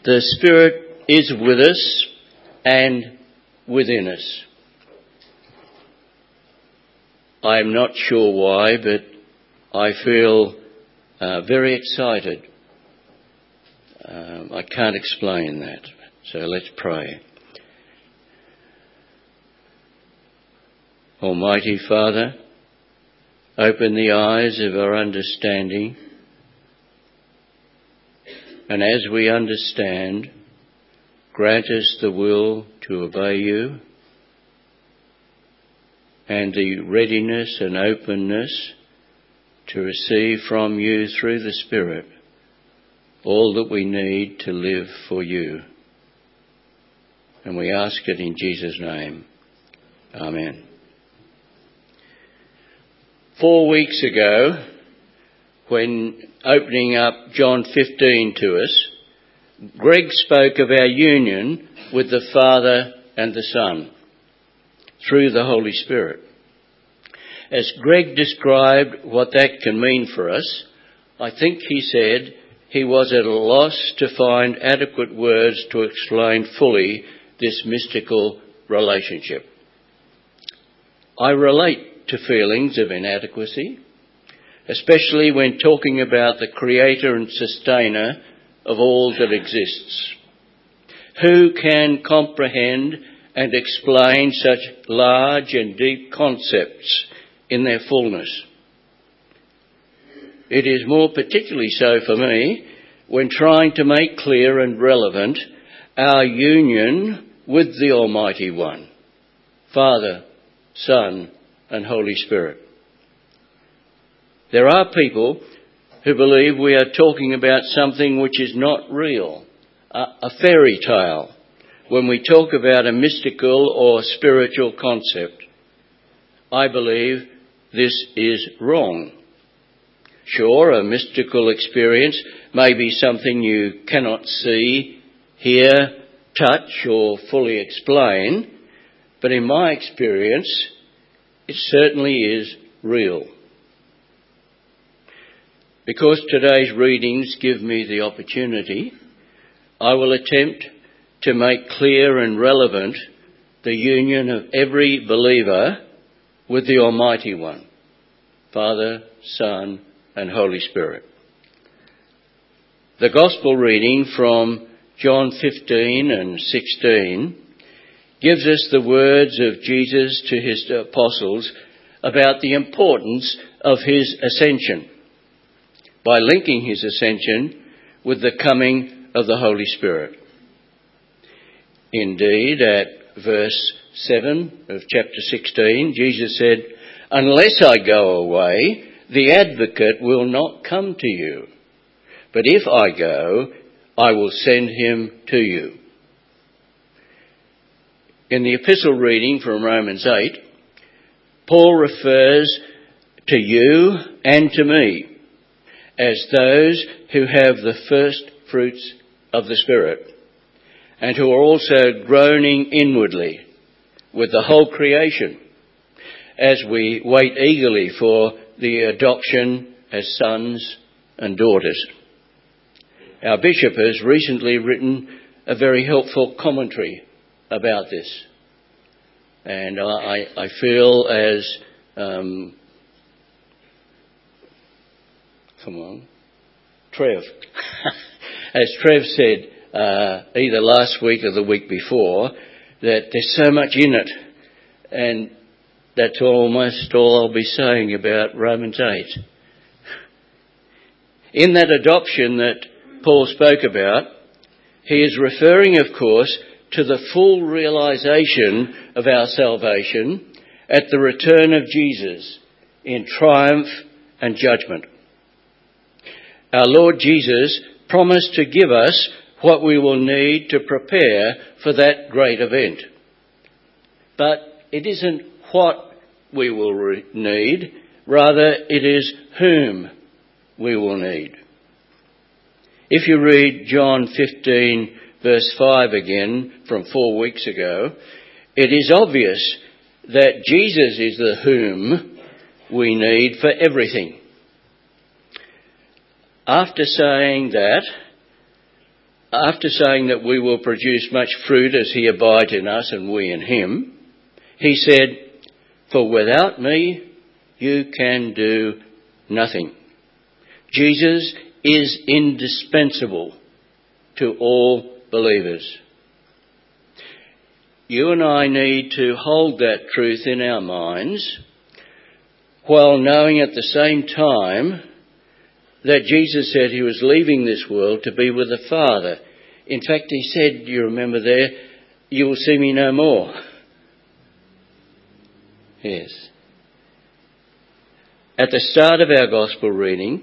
The Spirit is with us and within us. I am not sure why, but I feel very excited. I can't explain that. So let's pray. Almighty Father, open the eyes of our understanding, and as we understand, grant us the will to obey you and the readiness and openness to receive from you through the Spirit all that we need to live for you. And we ask it in Jesus' name. Amen. 4 weeks ago, when opening up John 15 to us, Greg spoke of our union with the Father and the Son through the Holy Spirit. As Greg described what that can mean for us, I think he said he was at a loss to find adequate words to explain fully this mystical relationship. I relate to feelings of inadequacy, especially when talking about the creator and sustainer of all that exists. Who can comprehend and explain such large and deep concepts in their fullness? It is more particularly so for me when trying to make clear and relevant our union with the Almighty One, Father, Son, and Holy Spirit. There are people who believe we are talking about something which is not real, a fairy tale, when we talk about a mystical or spiritual concept. I believe this is wrong. Sure, a mystical experience may be something you cannot see, hear, touch, or fully explain, but in my experience, it certainly is real. Because today's readings give me the opportunity, I will attempt to make clear and relevant the union of every believer with the Almighty One, Father, Son, and Holy Spirit. The Gospel reading from John 15 and 16 gives us the words of Jesus to his apostles about the importance of his ascension, by linking his ascension with the coming of the Holy Spirit. Indeed, at verse 7 of chapter 16, Jesus said, "Unless I go away, the Advocate will not come to you. But if I go, I will send him to you." In the epistle reading from Romans 8, Paul refers to you and to me as those who have the first fruits of the Spirit and who are also groaning inwardly with the whole creation as we wait eagerly for the adoption as sons and daughters. Our bishop has recently written a very helpful commentary about this, and I feel as Trev. As Trev said either last week or the week before, that there's so much in it, and that's almost all I'll be saying about Romans 8. In that adoption that Paul spoke about, he is referring, of course, to the full realisation of our salvation at the return of Jesus in triumph and judgment. Our Lord Jesus promised to give us what we will need to prepare for that great event. But it isn't what we will need, rather it is whom we will need. If you read John 15 verse 5 again from 4 weeks ago, it is obvious that Jesus is the whom we need for everything. After saying that, after saying that we will produce much fruit as he abides in us and we in him, he said, "For without me you can do nothing." Jesus is indispensable to all believers. You and I need to hold that truth in our minds while knowing at the same time that Jesus said he was leaving this world to be with the Father. In fact, he said, you remember there, "You will see me no more." Yes. At the start of our Gospel reading,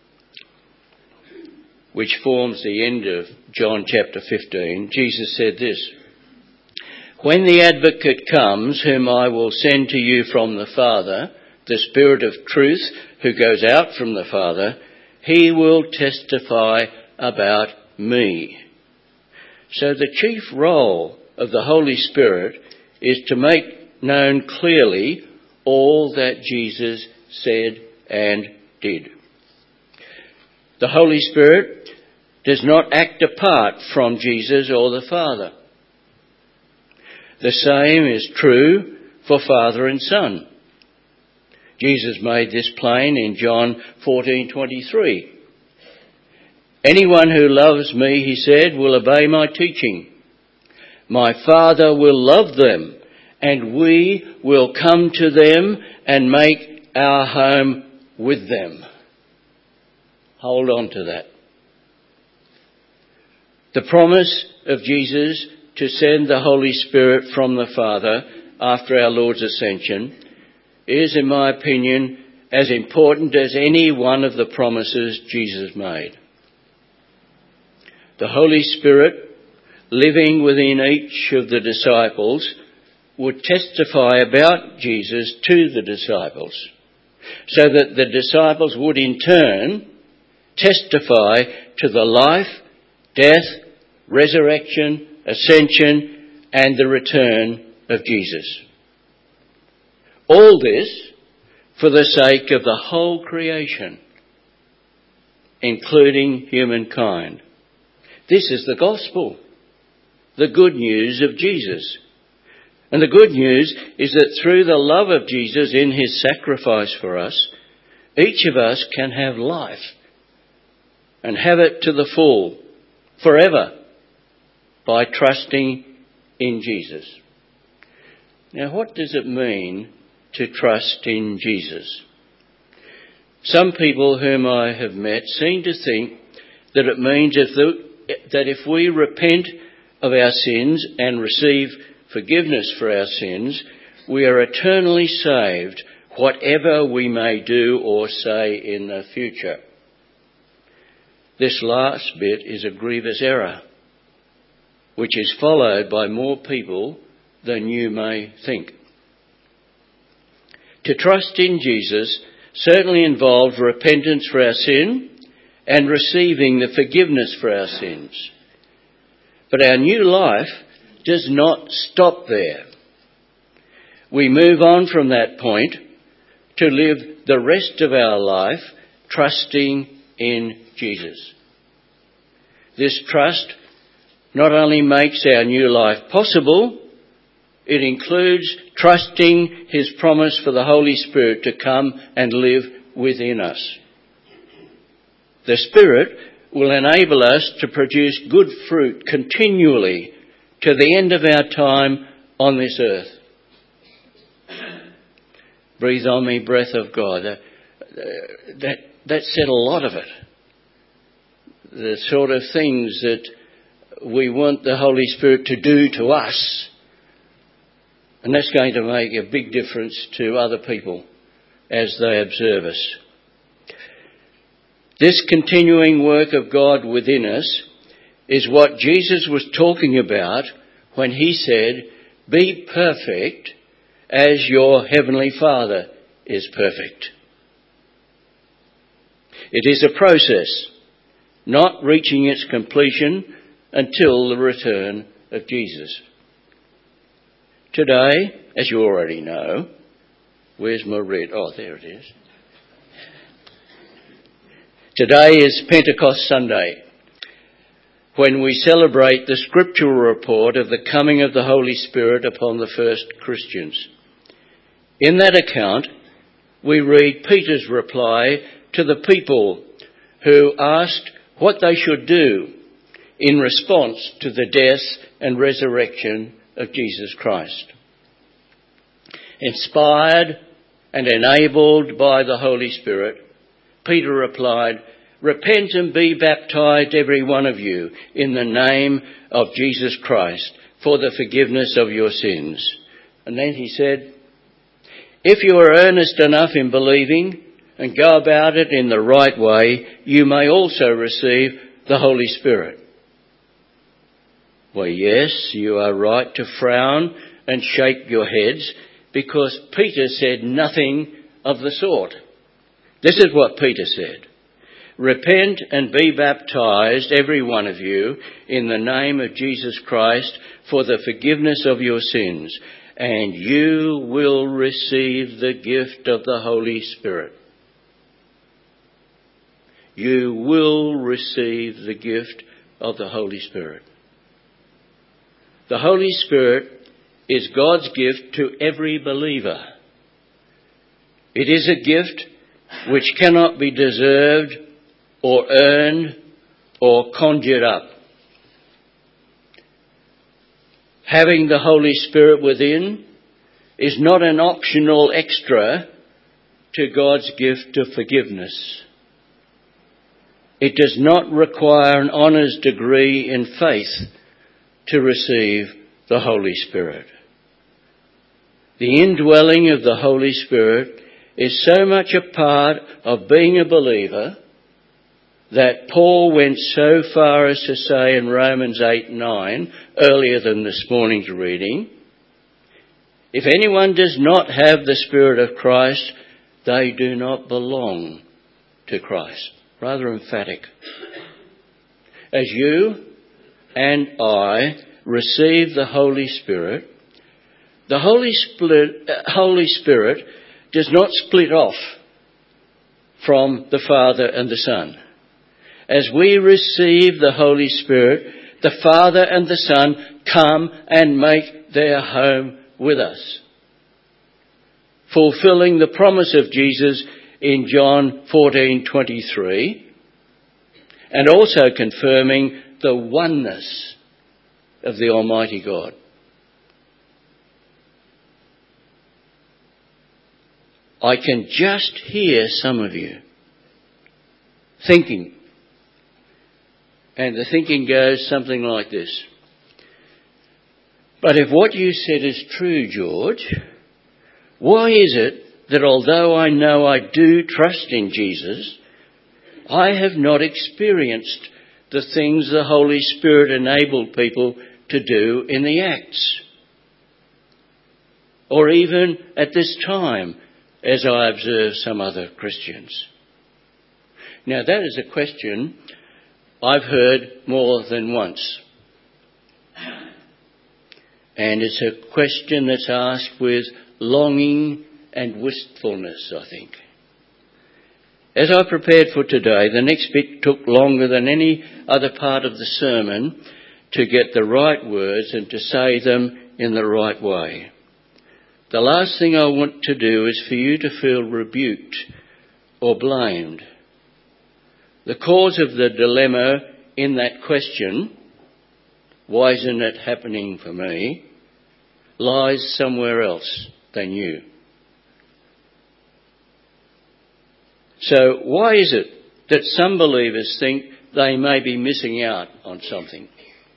which forms the end of John chapter 15, Jesus said this, "When the Advocate comes, whom I will send to you from the Father, the Spirit of truth who goes out from the Father, he will testify about me." So the chief role of the Holy Spirit is to make known clearly all that Jesus said and did. The Holy Spirit does not act apart from Jesus or the Father. The same is true for Father and Son. Jesus made this plain in John 14:23. "Anyone who loves me," he said, "will obey my teaching. My Father will love them, and we will come to them and make our home with them." Hold on to that. The promise of Jesus to send the Holy Spirit from the Father after our Lord's ascension is, in my opinion, as important as any one of the promises Jesus made. The Holy Spirit, living within each of the disciples, would testify about Jesus to the disciples, so that the disciples would in turn testify to the life, death, resurrection, ascension, and the return of Jesus. All this for the sake of the whole creation, including humankind. This is the gospel, the good news of Jesus. And the good news is that through the love of Jesus in his sacrifice for us, each of us can have life and have it to the full, forever, by trusting in Jesus. Now, what does it mean to trust in Jesus? Some people whom I have met seem to think that it means that if we repent of our sins and receive forgiveness for our sins, we are eternally saved, whatever we may do or say in the future. This last bit is a grievous error, which is followed by more people than you may think. To trust in Jesus certainly involved repentance for our sin and receiving the forgiveness for our sins. But our new life does not stop there. We move on from that point to live the rest of our life trusting in Jesus. This trust not only makes our new life possible, it includes trusting his promise for the Holy Spirit to come and live within us. The Spirit will enable us to produce good fruit continually to the end of our time on this earth. Breathe on me, breath of God. That said a lot of it. The sort of things that we want the Holy Spirit to do to us. And that's going to make a big difference to other people as they observe us. This continuing work of God within us is what Jesus was talking about when he said, "Be perfect as your heavenly Father is perfect." It is a process, not reaching its completion until the return of Jesus. Today, as you already know, where's my red? Oh, there it is. Today is Pentecost Sunday. when we celebrate the scriptural report of the coming of the Holy Spirit upon the first Christians. In that account, we read Peter's reply to the people who asked what they should do in response to the death and resurrection of Jesus Christ. Inspired and enabled by the Holy Spirit, Peter replied, "Repent and be baptized, every one of you, in the name of Jesus Christ, for the forgiveness of your sins." And then he said, "If you are earnest enough in believing and go about it in the right way, you may also receive the Holy Spirit." Well, yes, you are right to frown and shake your heads, because Peter said nothing of the sort. This is what Peter said: "Repent and be baptized, every one of you, in the name of Jesus Christ, for the forgiveness of your sins, and you will receive the gift of the Holy Spirit." You will receive the gift of the Holy Spirit. The Holy Spirit is God's gift to every believer. It is a gift which cannot be deserved or earned or conjured up. Having the Holy Spirit within is not an optional extra to God's gift of forgiveness. It does not require an honours degree in faith to receive the Holy Spirit. The indwelling of the Holy Spirit is so much a part of being a believer that Paul went so far as to say in Romans 8:9, earlier than this morning's reading, "If anyone does not have the Spirit of Christ, they do not belong to Christ." Rather emphatic. As you and I receive the Holy Spirit, the Holy Spirit does not split off from the Father and the Son. As we receive the Holy Spirit, the Father and the Son come and make their home with us, fulfilling the promise of Jesus in John 14:23, and also confirming the oneness of the Almighty God. I can just hear some of you thinking, and the thinking goes something like this: "But if what you said is true, George, why is it that although I know I do trust in Jesus, I have not experienced the things the Holy Spirit enabled people to do in the Acts, or even at this time, as I observe some other Christians?" Now, that is a question I've heard more than once. And it's a question that's asked with longing and wistfulness, I think. As I prepared for today, the next bit took longer than any other part of the sermon to get the right words and to say them in the right way. The last thing I want to do is for you to feel rebuked or blamed. The cause of the dilemma in that question, "Why isn't it happening for me?" lies somewhere else than you. So why is it that some believers think they may be missing out on something?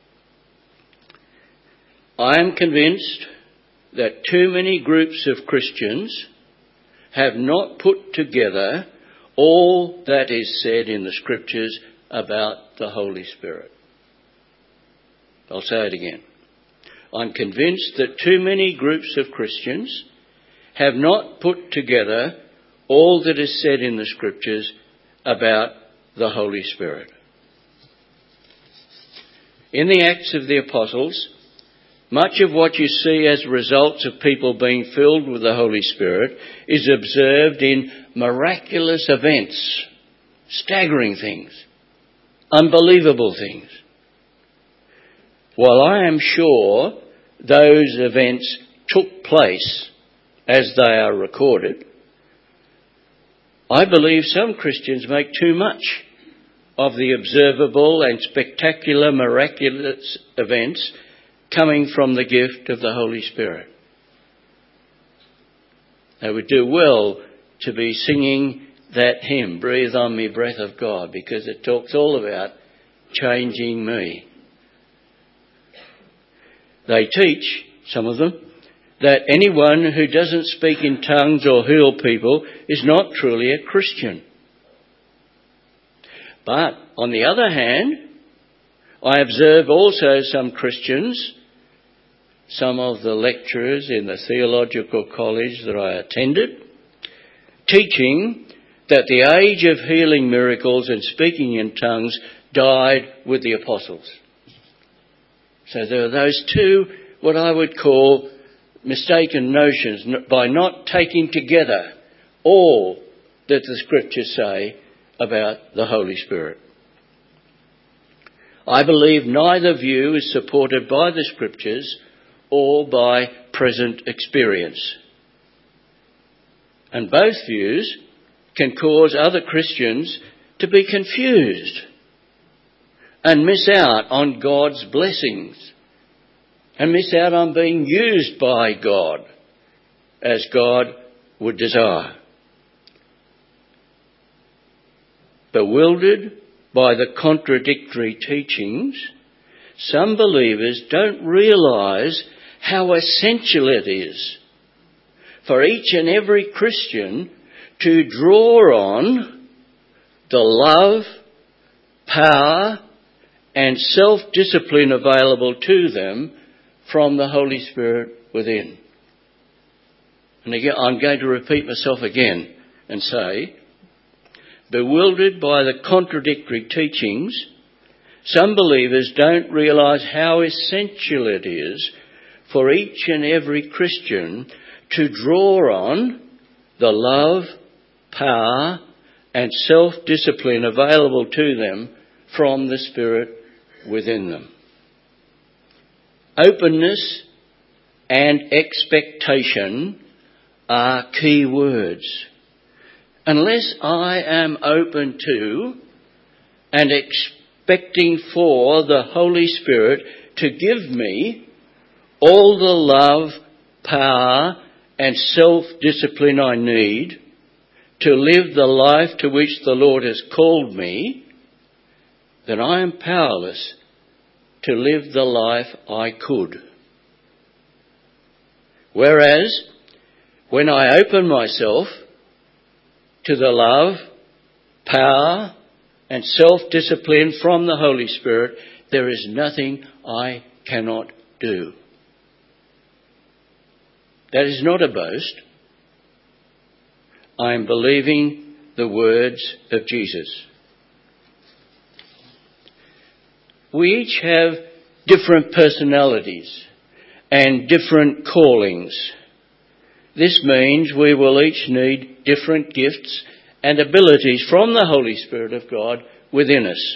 I am convinced that too many groups of Christians have not put together all that is said in the Scriptures about the Holy Spirit. I'll say it again. I'm convinced that too many groups of Christians have not put together all that is said in the Scriptures about the Holy Spirit. In the Acts of the Apostles, much of what you see as results of people being filled with the Holy Spirit is observed in miraculous events, staggering things, unbelievable things. while I am sure those events took place as they are recorded, I believe some Christians make too much of the observable and spectacular miraculous events coming from the gift of the Holy Spirit. They would do well to be singing that hymn, Breathe on Me, Breath of God, because it talks all about changing me. They teach, some of them, that anyone who doesn't speak in tongues or heal people is not truly a Christian. But, on the other hand, I observe also some Christians, some of the lecturers in the theological college that I attended, teaching that the age of healing miracles and speaking in tongues died with the apostles. So there are those two, what I would call mistaken notions, by not taking together all that the Scriptures say about the Holy Spirit. I believe neither view is supported by the Scriptures or by present experience. And both views can cause other Christians to be confused and miss out on God's blessings and miss out on being used by God as God would desire. Bewildered by the contradictory teachings, some believers don't realise how essential it is for each and every Christian to draw on the love, power and self-discipline available to them from the Holy Spirit within. And again, I'm going to repeat myself again and say, bewildered by the contradictory teachings, some believers don't realise how essential it is for each and every Christian to draw on the love, power and self-discipline available to them from the Spirit within them. Openness and expectation are key words. Unless I am open to and expecting for the Holy Spirit to give me all the love, power and self-discipline I need to live the life to which the Lord has called me, then I am powerless to live the life I could. Whereas, when I open myself to the love, power and self-discipline from the Holy Spirit, there is nothing I cannot do. That is not a boast. I am believing the words of Jesus. We each have different personalities and different callings. This means we will each need different gifts and abilities from the Holy Spirit of God within us.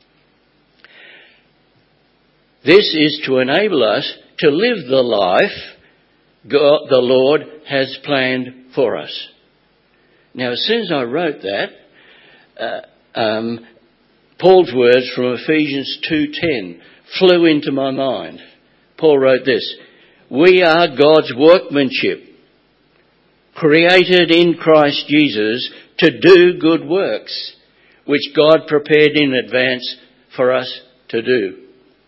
This is to enable us to live the life God, the Lord has planned for us. Now, as soon as I wrote that, Paul's words from Ephesians 2:10 flew into my mind. Paul wrote this: "We are God's workmanship, created in Christ Jesus to do good works, which God prepared in advance for us to do."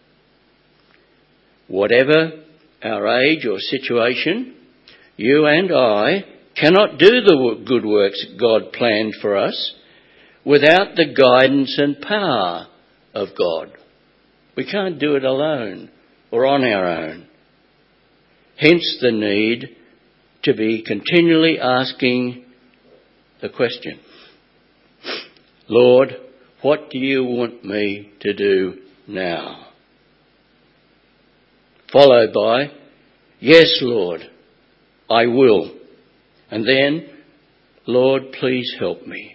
Whatever our age or situation, you and I cannot do the good works God planned for us without the guidance and power of God. We can't do it alone or on our own. Hence the need to be continually asking the question, Lord, what do you want me to do now? Followed by, yes, Lord, I will. And then, Lord, please help me.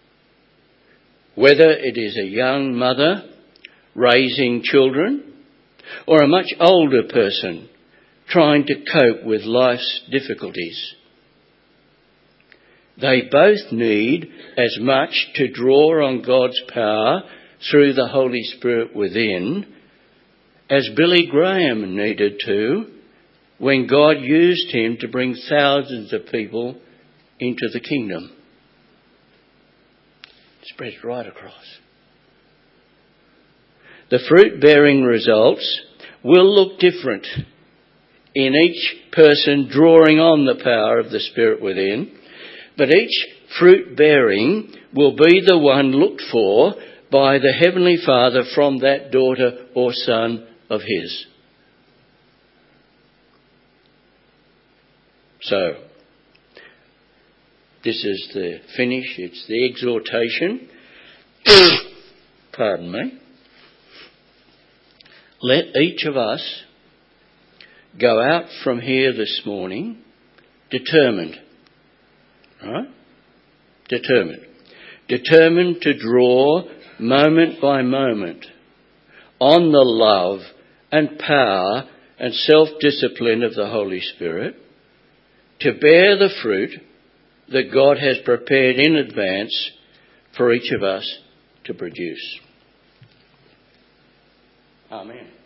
Whether it is a young mother raising children or a much older person trying to cope with life's difficulties. They both need as much to draw on God's power through the Holy Spirit within as Billy Graham needed to when God used him to bring thousands of people into the kingdom. It spreads right across. The fruit-bearing results will look different in each person drawing on the power of the Spirit within, but each fruit-bearing will be the one looked for by the Heavenly Father from that daughter or son of his. So, this is the finish, it's the exhortation. Pardon me. Let each of us go out from here this morning determined. Right? Determined to draw moment by moment on the love and power and self-discipline of the Holy Spirit to bear the fruit that God has prepared in advance for each of us to produce. Amen.